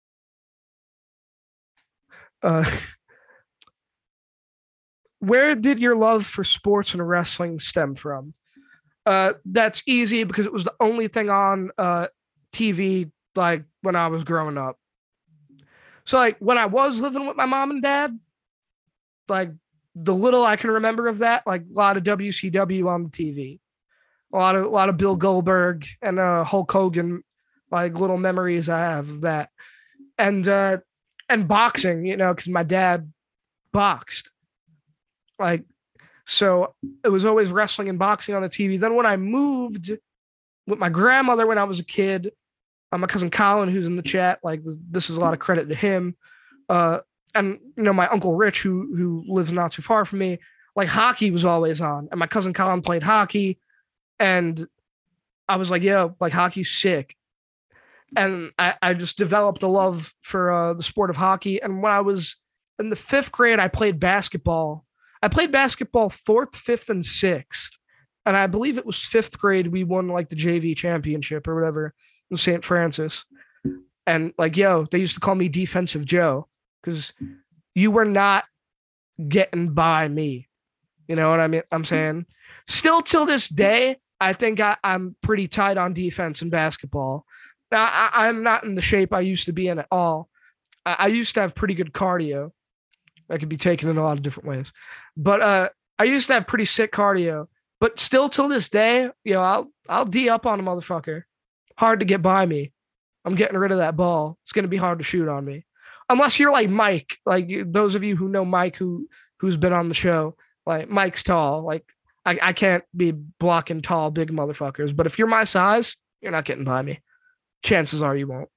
Where did your love for sports and wrestling stem from? That's easy because it was the only thing on TV like when I was growing up. So like when I was living with my mom and dad, like the little I can remember of that, like a lot of WCW on the TV, a lot of Bill Goldberg and Hulk Hogan, like little memories I have of that, and boxing, you know, because my dad boxed, like so it was always wrestling and boxing on the TV. Then when I moved with my grandmother when I was a kid, my cousin Colin, who's in the chat, like this is a lot of credit to him. And you know, my uncle Rich, who lives not too far from me, like hockey was always on, and my cousin Colin played hockey, and I was like, yo, like hockey's sick, and I just developed a love for the sport of hockey. And when I was in the 5th grade, I played basketball. I played basketball 4th, 5th, and 6th, and I believe it was 5th grade we won like the JV championship or whatever in St. Francis. And like, yo, they used to call me Defensive Joe because you were not getting by me. You know what I mean? I'm saying? Still till this day, I think I'm pretty tight on defense in basketball. Now, I'm not in the shape I used to be in at all. I used to have pretty good cardio. That could be taken in a lot of different ways. But I used to have pretty sick cardio. But still till this day, you know, I'll D up on a motherfucker. Hard to get by me. I'm getting rid of that ball. It's going to be hard to shoot on me. Unless you're like Mike, like those of you who know Mike who's been on the show, like Mike's tall. Like I can't be blocking tall, big motherfuckers. But if you're my size, you're not getting by me. Chances are you won't.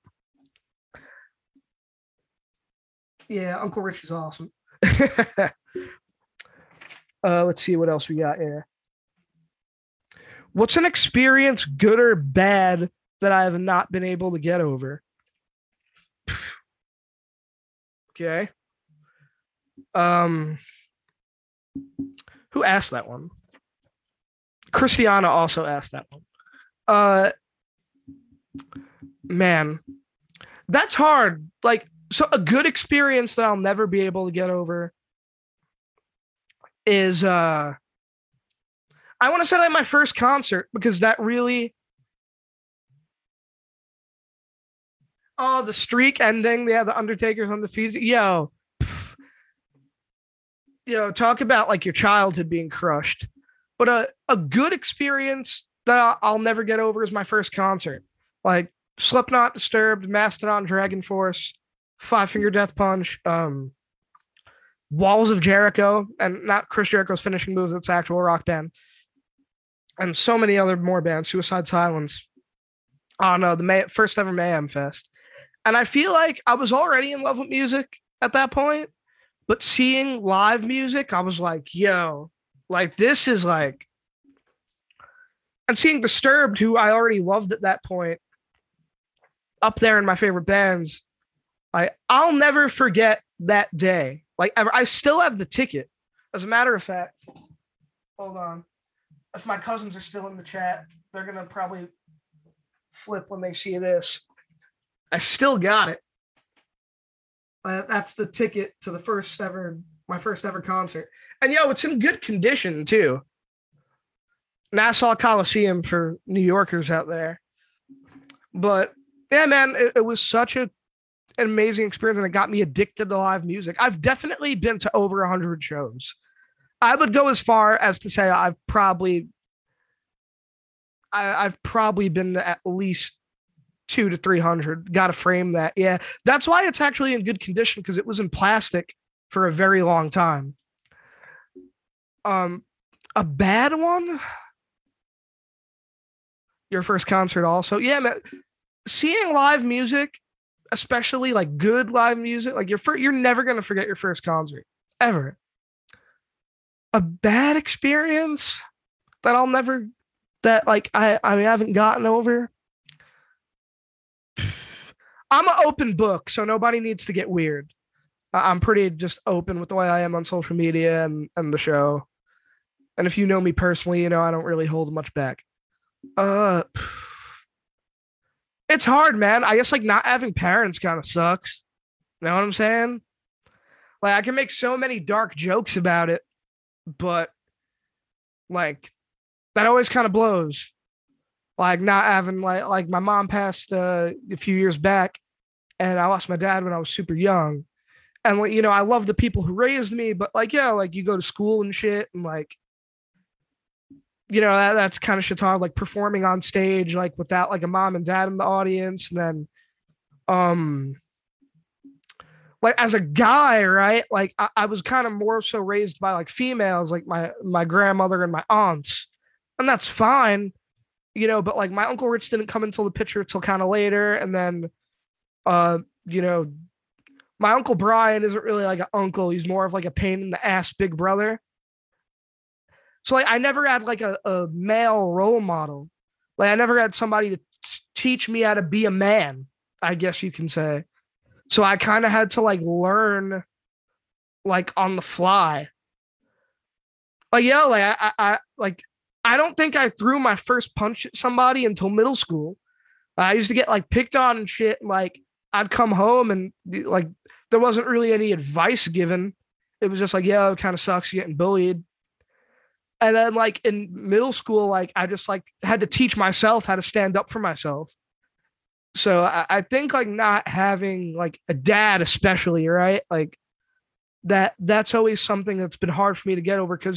Yeah, Uncle Rich is awesome. Let's see what else we got here. What's an experience, good or bad, that I have not been able to get over? Okay. Who asked that one? Christiana also asked that one. Man, that's hard. Like, so a good experience that I'll never be able to get over is I want to say like my first concert, because that really, oh, the streak ending, yeah, the Undertaker's on the feed. Talk about like your childhood being crushed. But a good experience that I'll never get over is my first concert. Like Slipknot, Disturbed, Mastodon, Dragon Force, Five Finger Death Punch, Walls of Jericho, and not Chris Jericho's finishing move, that's actual rock band, and so many other more bands, Suicide Silence, on the first ever Mayhem Fest. And I feel like I was already in love with music at that point, but seeing live music, I was like, yo, like this is like, and seeing Disturbed, who I already loved at that point, up there in my favorite bands. I'll never forget that day. Like ever. I still have the ticket. As a matter of fact, hold on. If my cousins are still in the chat, they're gonna probably flip when they see this. I still got it. That's the ticket to my first ever concert. And it's in good condition too. Nassau Coliseum for New Yorkers out there. But yeah, man, it was such an amazing experience, and it got me addicted to live music. I've definitely been to over 100 shows. I would go as far as to say I've probably been to at least 200 to 300. Got to frame that. Yeah, that's why it's actually in good condition, because it was in plastic for a very long time. A bad one. Your first concert, also. Yeah, man. Seeing live music, especially like good live music, like you're never gonna forget your first concert ever. A bad experience that I'll never, that like I haven't gotten over. I'm an open book, so nobody needs to get weird. I'm pretty just open with the way I am on social media and the show. And if you know me personally, I don't really hold much back. It's hard, man. I guess like not having parents kind of sucks. You know what I'm saying? Like I can make so many dark jokes about it, but like that always kind of blows. Like not having like my mom passed a few years back, and I lost my dad when I was super young. And like, I love the people who raised me, but like like you go to school and shit, and like that kind of shit's hard, like performing on stage like without like a mom and dad in the audience. And then like as a guy, right, like I was kind of more so raised by like females, like my grandmother and my aunts, and that's fine, but like my Uncle Rich didn't come into the picture till kind of later. And then my Uncle Brian isn't really like an uncle, he's more of like a pain in the ass big brother. So like I never had like a male role model. Like I never had somebody to teach me how to be a man, I guess you can say. So I kind of had to like learn like on the fly. Like like I don't think I threw my first punch at somebody until middle school. I used to get like picked on and shit. And, like I'd come home and like there wasn't really any advice given. It was just like, it kind of sucks getting bullied. And then like in middle school, like I just like had to teach myself how to stand up for myself. So I think like not having like a dad, especially, right? Like that's always something that's been hard for me to get over, because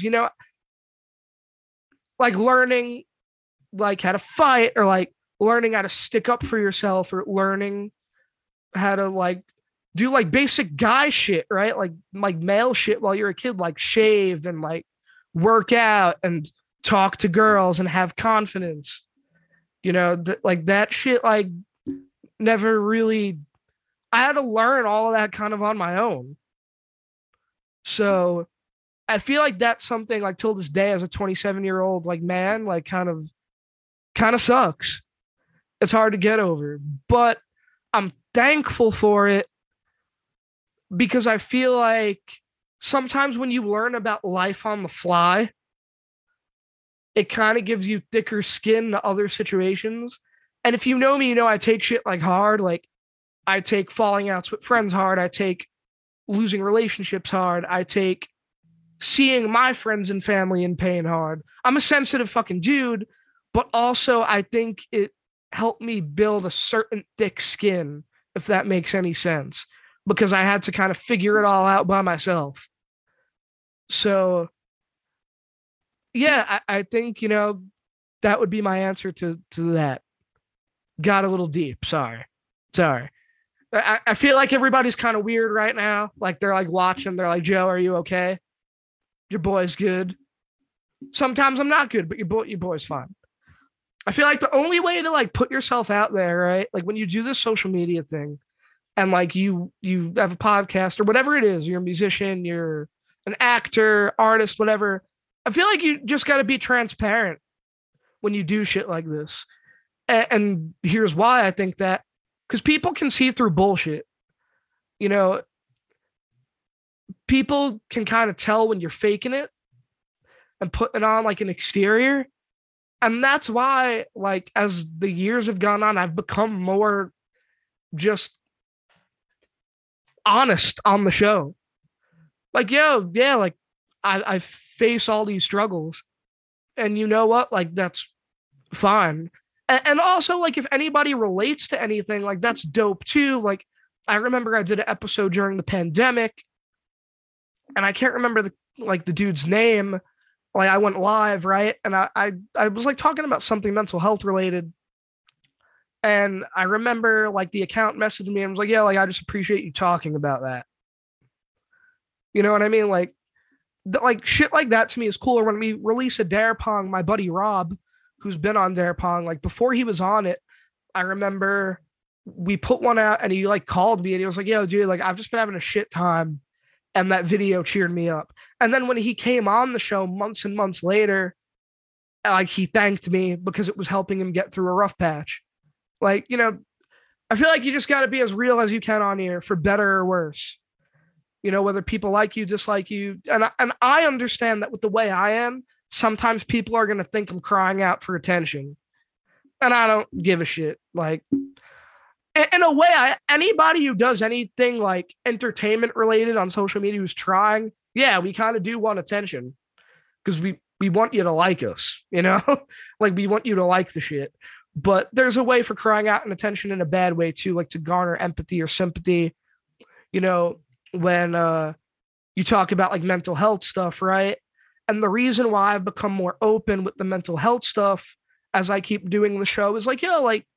like learning like how to fight, or like learning how to stick up for yourself, or learning how to like do like basic guy shit, right? Like male shit while you're a kid, like shave and like work out and talk to girls and have confidence. Like that shit, like never really, I had to learn all of that kind of on my own. So I feel like that's something like till this day as a 27-year-old, like man, like kind of sucks. It's hard to get over, but I'm thankful for it, because I feel like sometimes when you learn about life on the fly, it kind of gives you thicker skin to other situations. And if you know me, I take shit like hard. Like I take falling outs with friends hard. I take losing relationships hard. I take seeing my friends and family in pain hard. I'm a sensitive fucking dude, but also I think it helped me build a certain thick skin, if that makes any sense, because I had to kind of figure it all out by myself. So yeah, I think, that would be my answer to that. Got a little deep. Sorry. I feel like everybody's kind of weird right now. Like they're like watching. They're like, Joe, are you okay? Your boy's good. Sometimes I'm not good, but your boy's fine. I feel like the only way to like put yourself out there, right? Like when you do this social media thing, and like you have a podcast or whatever it is, you're a musician, you're an actor, artist, whatever. I feel like you just got to be transparent when you do shit like this. And here's why I think that. because people can see through bullshit. You know, people can kind of tell when you're faking it and putting on like an exterior. And that's why, like, as the years have gone on, I've become more just honest on the show. Like, yo, yeah, like I face all these struggles. And you know what? Like, that's fine. And also, like, if anybody relates to anything, like, that's dope too. Like, I remember I did an episode during the pandemic, and I can't remember the dude's name. Like, I went live, right? And I was like talking about something mental health related. And I remember like the account messaged me and was like, yeah, like I just appreciate you talking about that. You know what I mean? Like shit like that to me is cooler. When we release a Dare Pong, my buddy Rob, who's been on Dare Pong, like before he was on it, I remember we put one out and he like called me and he was like, yo, dude, like I've just been having a shit time. And that video cheered me up. And then when he came on the show months and months later, like he thanked me because it was helping him get through a rough patch. Like, you know, I feel like you just got to be as real as you can on here, for better or worse. You know, whether people like you, dislike you. And I understand that with the way I am, sometimes people are going to think I'm crying out for attention. And I don't give a shit. Like, in a way, anybody who does anything like entertainment related on social media who's trying, yeah, we kind of do want attention because we want you to like us, you know? Like, we want you to like the shit. But there's a way for crying out and attention in a bad way too, like to garner empathy or sympathy. You know, when you talk about like mental health stuff, right? And the reason why I've become more open with the mental health stuff as I keep doing the show is like, yo, like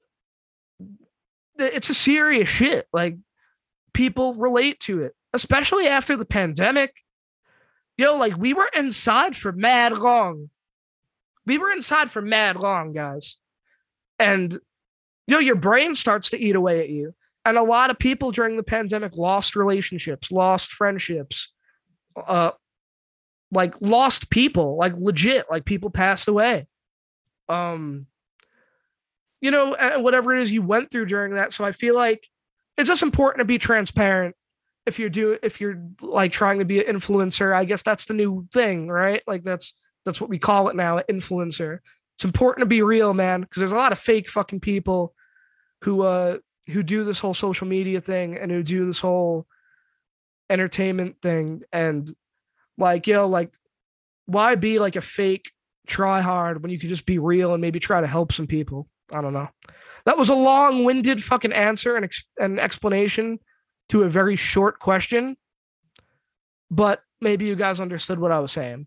it's a serious shit. Like people relate to it, especially after the pandemic. Yo, like we were inside for mad long. We were inside for mad long, guys. And, you know, your brain starts to eat away at you. And a lot of people during the pandemic lost relationships, lost friendships, like lost people, like legit, like people passed away. You know, whatever it is you went through during that. So I feel like it's just important to be transparent if you're like trying to be an influencer. I guess that's the new thing, right? Like that's what we call it now, an influencer. It's important to be real, man, because there's a lot of fake fucking people who do this whole social media thing and who do this whole entertainment thing. And like, yo, like, why be like a fake try hard when you could just be real and maybe try to help some people? I don't know. That was a long-winded fucking answer and an explanation to a very short question, but maybe you guys understood what I was saying.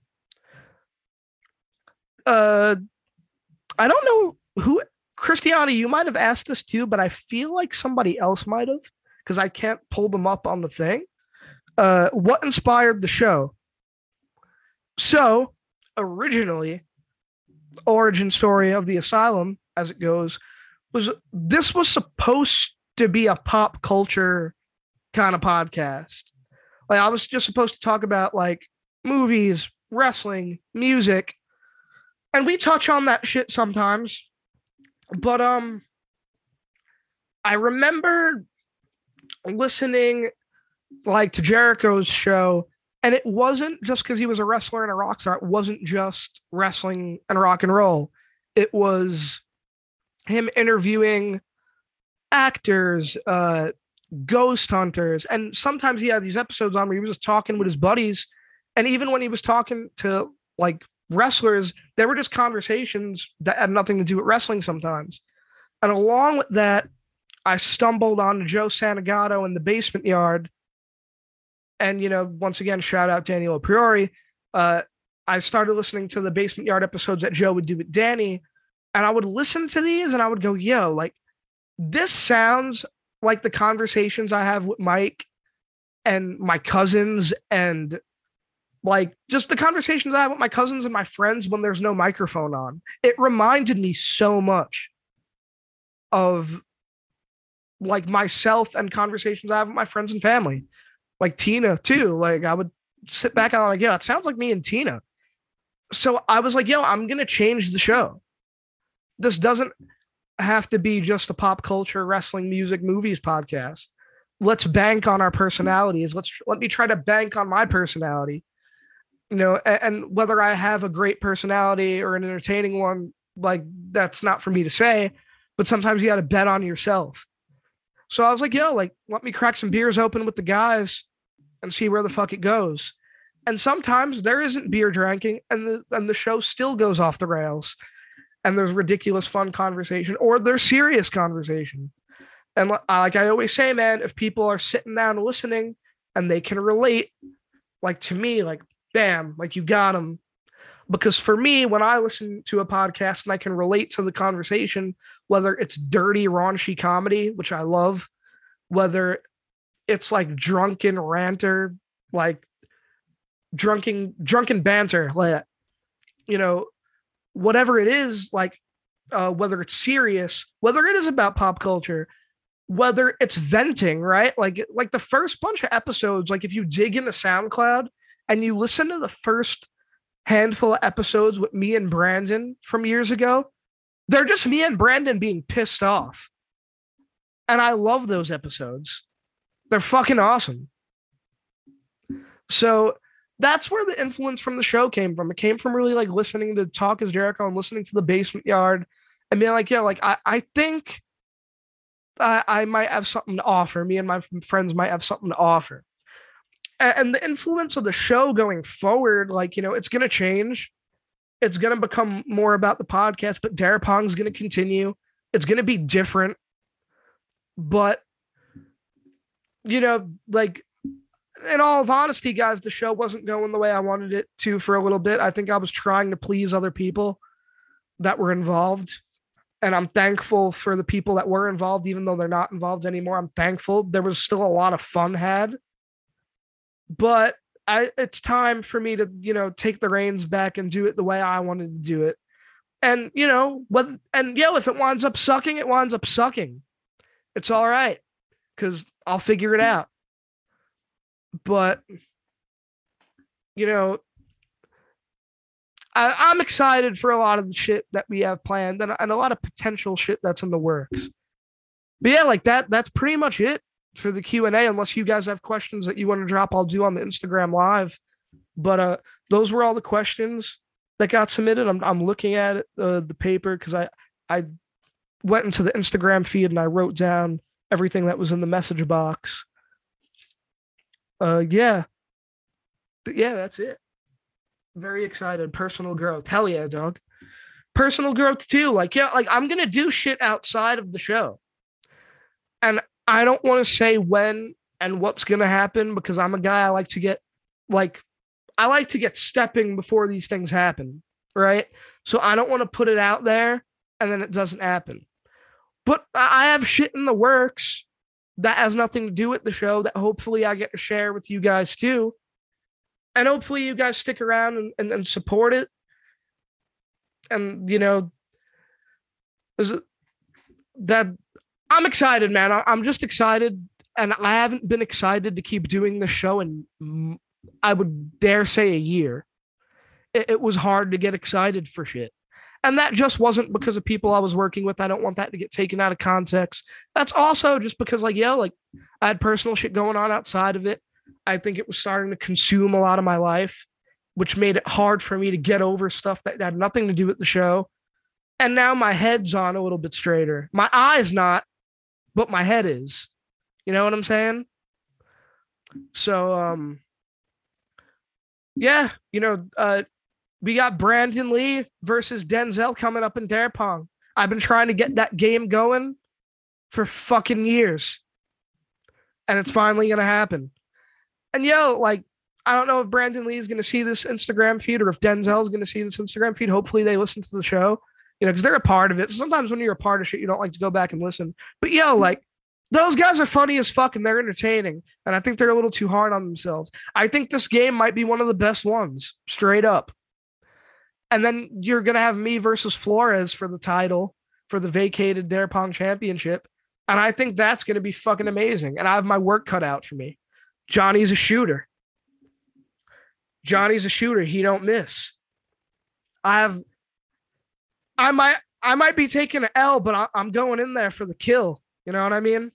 I don't know who, Christiana, you might have asked this too, but I feel like somebody else might have because I can't pull them up on the thing. What inspired the show? So, originally, origin story of the Asylum, as it goes, was supposed to be a pop culture kind of podcast. Like I was just supposed to talk about like movies, wrestling, music, and we touch on that shit sometimes. But I remember listening like to Jericho's show, and it wasn't just because he was a wrestler and a rock star. It wasn't just wrestling and rock and roll. It was him interviewing actors, ghost hunters, and sometimes he had these episodes on where he was just talking with his buddies. And even when he was talking to like wrestlers, they were just conversations that had nothing to do with wrestling sometimes. And along with that, I stumbled on Joe Santagato in the Basement Yard. And, you know, once again, shout out Daniel Priori. I started listening to the Basement Yard episodes that Joe would do with Danny. And I would listen to these and I would go, yo, like, this sounds like the conversations I have with Mike and my cousins, and like just the conversations I have with my cousins and my friends when there's no microphone on. It reminded me so much of like myself and conversations I have with my friends and family, like Tina too. Like I would sit back and I'm like, yeah, it sounds like me and Tina. So I was like, yo, I'm going to change the show. This doesn't, have to be just a pop culture, wrestling, music, movies podcast. Let's bank on our personalities. Let me try to bank on my personality. And whether I have a great personality or an entertaining one, like that's not for me to say, but sometimes you got to bet on yourself. So I was like, yo, like, let me crack some beers open with the guys and see where the fuck it goes. And sometimes there isn't beer drinking and the show still goes off the rails and there's ridiculous fun conversation or there's serious conversation. And like I always say, man, if people are sitting down listening and they can relate, like to me, like, bam, like you got them. Because for me, when I listen to a podcast and I can relate to the conversation, whether it's dirty, raunchy comedy, which I love, whether it's like drunken ranter, like drunken banter, like, whatever it is, like whether it's serious, whether it is about pop culture, whether it's venting, right? Like the first bunch of episodes, like if you dig into SoundCloud and you listen to the first handful of episodes with me and Brandon from years ago, they're just me and Brandon being pissed off. And I love those episodes. They're fucking awesome. So that's where the influence from the show came from. It came from really like listening to Talk is Jericho and listening to the Basement Yard and being like, yeah, like I think I might have something to offer. Me and my friends might have something to offer. And the influence of the show going forward, like, it's going to change. It's going to become more about the podcast, but Darapong's going to continue. It's going to be different. But, like, in all of honesty, guys, the show wasn't going the way I wanted it to for a little bit. I think I was trying to please other people that were involved. And I'm thankful for the people that were involved, even though they're not involved anymore. I'm thankful. There was still a lot of fun had. But it's time for me to, take the reins back and do it the way I wanted to do it. And, if it winds up sucking, it winds up sucking. It's all right, because I'll figure it out. But, I'm excited for a lot of the shit that we have planned and a lot of potential shit that's in the works. But yeah, like that's pretty much it for the Q&A, unless you guys have questions that you want to drop, I'll do on the Instagram live. But those were all the questions that got submitted. I'm looking at it, the paper, because I went into the Instagram feed and I wrote down everything that was in the message box. Yeah, that's it. Very excited. Personal growth. Hell yeah, dog. Personal growth too. Like, yeah, like I'm gonna do shit outside of the show. And I don't want to say when and what's gonna happen, because I'm a guy, I like to get stepping before these things happen. Right. So I don't want to put it out there and then it doesn't happen. But I have shit in the works that has nothing to do with the show that hopefully I get to share with you guys too. And hopefully you guys stick around and support it. And, that I'm excited, man. I'm just excited. And I haven't been excited to keep doing the show in, I would dare say, a year. It was hard to get excited for shit. And that just wasn't because of people I was working with. I don't want that to get taken out of context. That's also just because, I had personal shit going on outside of it. I think it was starting to consume a lot of my life, which made it hard for me to get over stuff that had nothing to do with the show. And now my head's on a little bit straighter. My eye's not, but my head is. You know what I'm saying? So, yeah, we got Brandon Lee versus Denzel coming up in Darapong. I've been trying to get that game going for fucking years. And it's finally going to happen. And I don't know if Brandon Lee is going to see this Instagram feed or if Denzel is going to see this Instagram feed. Hopefully they listen to the show, because they're a part of it. Sometimes when you're a part of shit, you don't like to go back and listen. But those guys are funny as fuck and they're entertaining. And I think they're a little too hard on themselves. I think this game might be one of the best ones, straight up. And then you're going to have me versus Flores for the title, for the vacated Darapong Championship. And I think that's going to be fucking amazing. And I have my work cut out for me. Johnny's a shooter. He don't miss. I I might be taking an L, but I'm going in there for the kill. You know what I mean?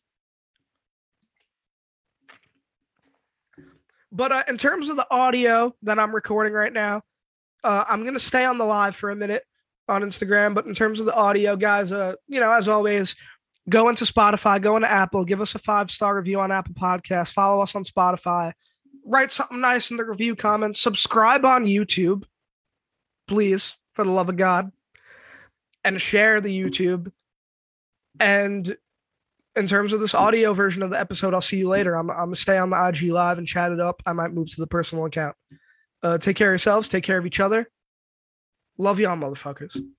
But in terms of the audio that I'm recording right now, I'm gonna stay on the live for a minute on Instagram. But in terms of the audio, guys, as always, go into Spotify, go into Apple, give us a 5-star review on Apple Podcasts, follow us on Spotify, write something nice in the review comments, subscribe on YouTube, please, for the love of God, and share the YouTube. And in terms of this audio version of the episode, I'll see you later. I'm gonna stay on the IG live and chat it up. I might move to the personal account. Take care of yourselves. Take care of each other. Love y'all, motherfuckers.